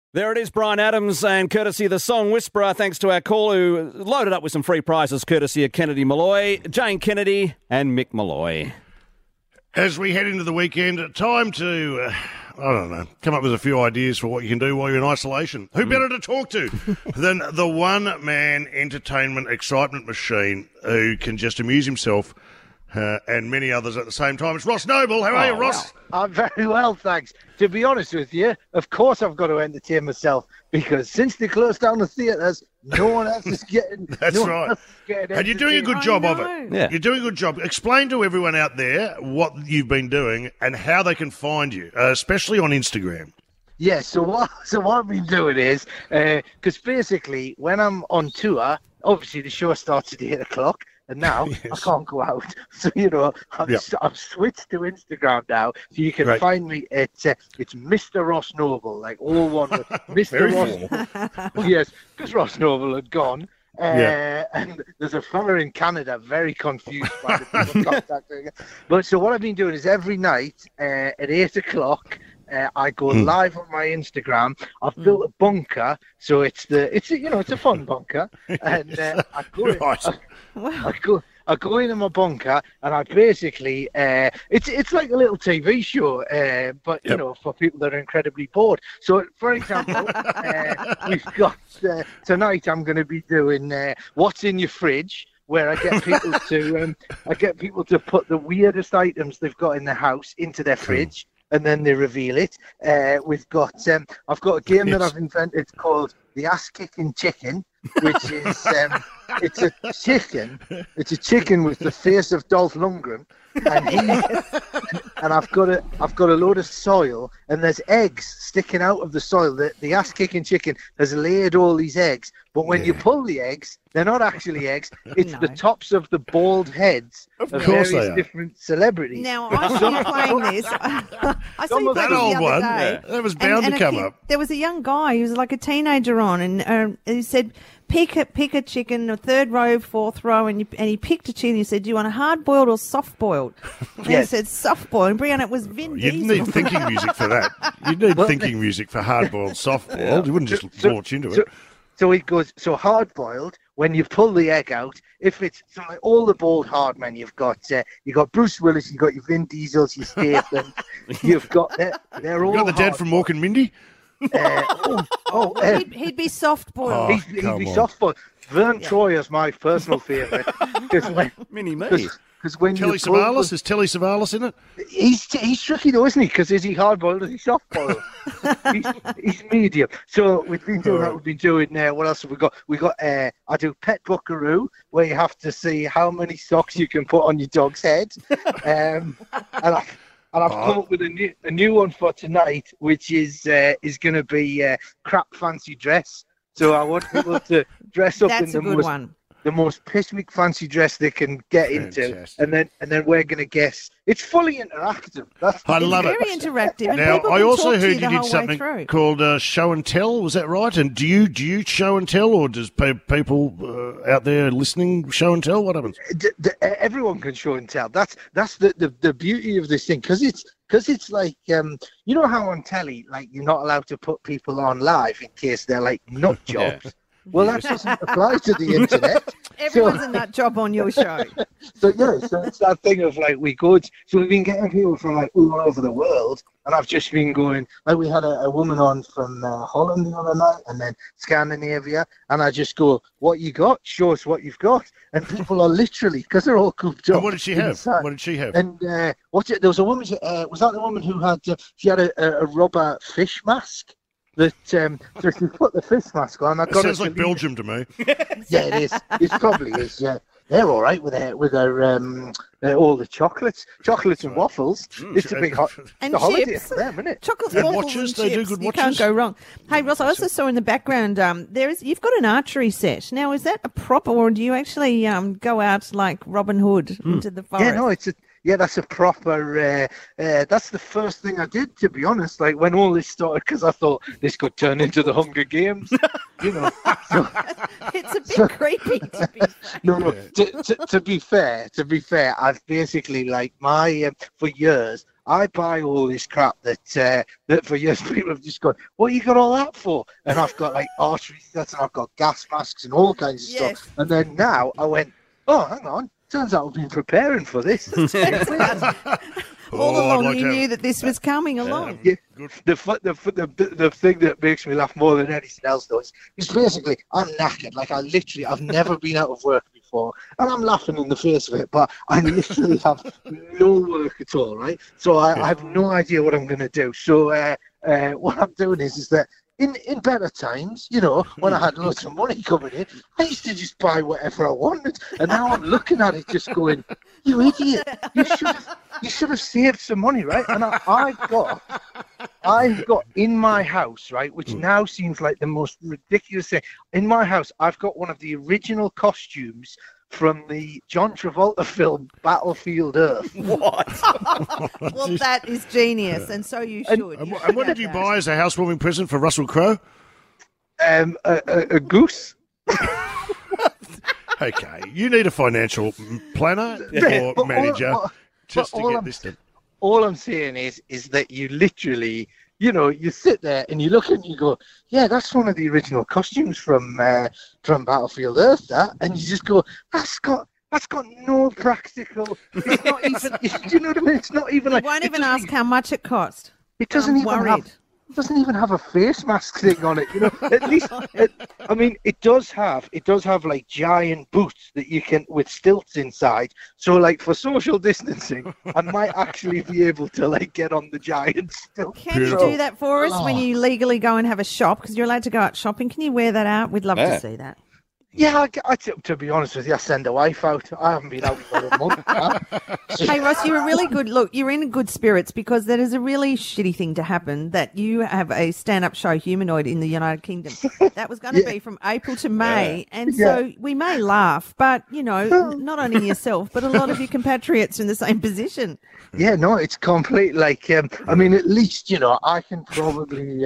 There it is, Brian Adams, and courtesy of the Song Whisperer, thanks to our call who loaded up with some free prizes courtesy of Kennedy Malloy, Jane Kennedy and Mick Malloy. As we head into the weekend, time to, come up with a few ideas for what you can do while you're in isolation. Who better to talk to than the one-man entertainment excitement machine who can just amuse himself and many others at the same time? It's Ross Noble. How are you, Ross? Well, I'm very well, thanks. To be honest with you, of course I've got to entertain myself because since they closed down the theatres, no one else is getting... That's right. And you're doing a good job of it. Yeah. You're doing a good job. Explain to everyone out there what you've been doing and how they can find you, especially on Instagram. Yeah, so what I've been doing is, because basically when I'm on tour, obviously the show starts at 8 o'clock, and now I can't go out. So, I've switched to Instagram now, so you can find me at, it's Mr. Ross Noble, like all one word. Mr. Ross. Yes, because Ross Noble had gone. And there's a fella in Canada very confused by the people contacting. But so what I've been doing is every night at 8 o'clock, I go live on my Instagram. I've built a bunker, so it's a fun bunker, and I go into my bunker, and I basically it's like a little TV show, but for people that are incredibly bored. So, for example, we've got tonight. I'm going to be doing what's in your fridge, where I get people to put the weirdest items they've got in their house into their fridge. And then they reveal it. I've got a game that I've invented called the Ass Kicking Chicken, which is it's a chicken. It's a chicken with the face of Dolph Lundgren, and I've got a load of soil, and there's eggs sticking out of the soil. The Ass Kicking Chicken has laid all these eggs, but when you pull the eggs, they're not actually eggs. It's the tops of the bald heads of various different celebrities. Now, I saw you playing this. I saw you playing that old the other one. day. That was bound to come up. There was a young guy who was like a teenager on, and he said, pick a chicken, a third row, fourth row, and he picked a chicken. He said, do you want a hard-boiled or soft-boiled? And he said soft-boiled. And Brianna, it was Vin Diesel. You'd need thinking music for that. You'd need thinking music for hard-boiled, soft-boiled. You wouldn't just launch into it. So it goes, hard-boiled, when you pull the egg out, if it's like all the bald hard men, you've got Bruce Willis, you've got your Vin Diesels, your Statham, you've got they're all. You got the dad from Mork and Mindy. He'd be soft-boiled. He'd be soft-boiled. Vern Troyer is my personal favourite. Mini me. Because when Telly Savalas, is Telly Savalas in it? He's tricky though, isn't he? Because is he hard-boiled or is he soft-boiled? he's medium. So we've been doing that. We've been doing what else have we got? We got I do Pet Buckaroo, where you have to see how many socks you can put on your dog's head, and I've come up with a new one for tonight, which is going to be crap fancy dress. So I want people to dress up in the most piss-weak fancy dress they can get into, and then we're going to guess. It's fully interactive. I love it. Very interactive. Now, I also heard you did something called show and tell. Was that right? And do you show and tell, or does people out there listening show and tell? What happens? Everyone can show and tell. That's the beauty of this thing, because it's like you know how on telly, like, you're not allowed to put people on live in case they're like nut jobs. Yeah. Well, that doesn't apply to the internet. Everyone's a nut job on your show. So it's that thing of like so we've been getting people from like all over the world, and I've just been going, like, we had a woman on from Holland the other night, and then Scandinavia, and I just go, what you got? Show us what you've got. And people are literally, because they're all cooped up. And what did she have? And there was a woman, was that the woman who had, she had a rubber fish mask? That so if you put the fish mask on, it sounds like Belgium to me. Yeah, it is. It probably is. Yeah, they're all right with their all the chocolates and waffles. It's a big holiday for them, isn't it? Chocolates, and waffles, watches. And they chips. do good you watches. Can't go wrong. Hey, Ross, I also saw in the background you've got an archery set. Now, is that a proper, or do you actually go out like Robin Hood into the forest? Yeah, no, that's a proper. That's the first thing I did, to be honest. Like, when all this started, because I thought this could turn into the Hunger Games, you know. It's a bit creepy, to be fair. No. To be fair, I've basically like my for years. I buy all this crap that for years people have just gone, what you got all that for? And I've got like artery sets and I've got gas masks and all kinds of stuff. And then now I went, oh, hang on. Turns out I've been preparing for this. All along you knew that this was coming along. Yeah. The thing that makes me laugh more than anything else, though, is basically I'm knackered. Like I've never been out of work before, and I'm laughing in the face of it. But I literally have no work at all, right? So I have no idea what I'm going to do. So what I'm doing is that in better times, you know, when I had lots of money coming in, I used to just buy whatever I wanted, and now I'm looking at it just going, you idiot! You should have saved some money, right? And I've got in my house, right, which now seems like the most ridiculous thing. In my house, I've got one of the original costumes from the John Travolta film Battlefield Earth. What? Well, that is genius, and so you should. And what did you buy as a housewarming present for Russell Crowe? A goose. Okay, you need a financial planner or manager just to get this done. All I'm saying is that you literally, you know, you sit there and you look and you go, yeah, that's one of the original costumes from Battlefield Earth, that, and you just go, that's got no practical. It's not even. Do you know what I mean? It's not even like. You won't even ask how much it cost. It doesn't even have a face mask thing on it, you know. At least, it does have like giant boots that you can with stilts inside. So like for social distancing, I might actually be able to like get on the giant stilt. Can you do that for us when you legally go and have a shop? Because you're allowed to go out shopping. Can you wear that out? We'd love to see that. Yeah, to be honest with you, I send a wife out. I haven't been out for a month. Hey, Ross, you're a really good look. You're in good spirits because that is a really shitty thing to happen that you have a stand-up show humanoid in the United Kingdom. That was going to be from April to May. And so we may laugh, but, you know, not only yourself, but a lot of your compatriots in the same position. Yeah, no, it's complete. Like, at least, you know, I can probably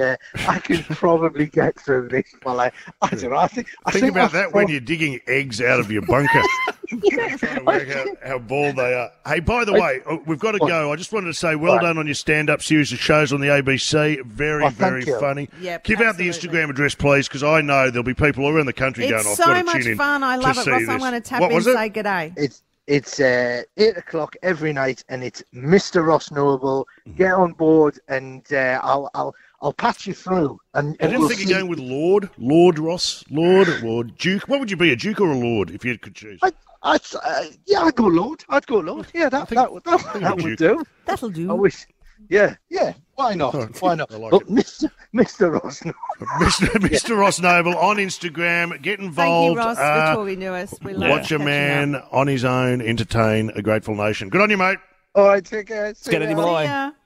get through this. Well, I don't know. I think about that when you're digging eggs out of your bunker. Trying to work out how bald they are. Hey, by the way, we've got to go. I just wanted to say well done on your stand-up series of shows on the ABC. Very, very funny. Yep, Give out the Instagram address, please, because I know there'll be people all around the country going, It's so much fun. I love it, Ross. I'm going to tap in and say g'day. It's 8:00 every night, and it's Mr. Ross Noble. Get on board, and I'll patch you through. And I didn't think you're going with Lord Ross, Lord Duke. What would you be, a Duke or a Lord, if you could choose? I'd go Lord. Yeah, that would do. That'll do. I wish. Yeah. Why not? Why not? Like but Mr. Ross Noble. Mr. Ross Noble on Instagram. Get involved. Thank you, Ross, for talking to us. We love watch a man on his own entertain a grateful nation. Good on you, mate. All right, take care. Kennedy Malloy.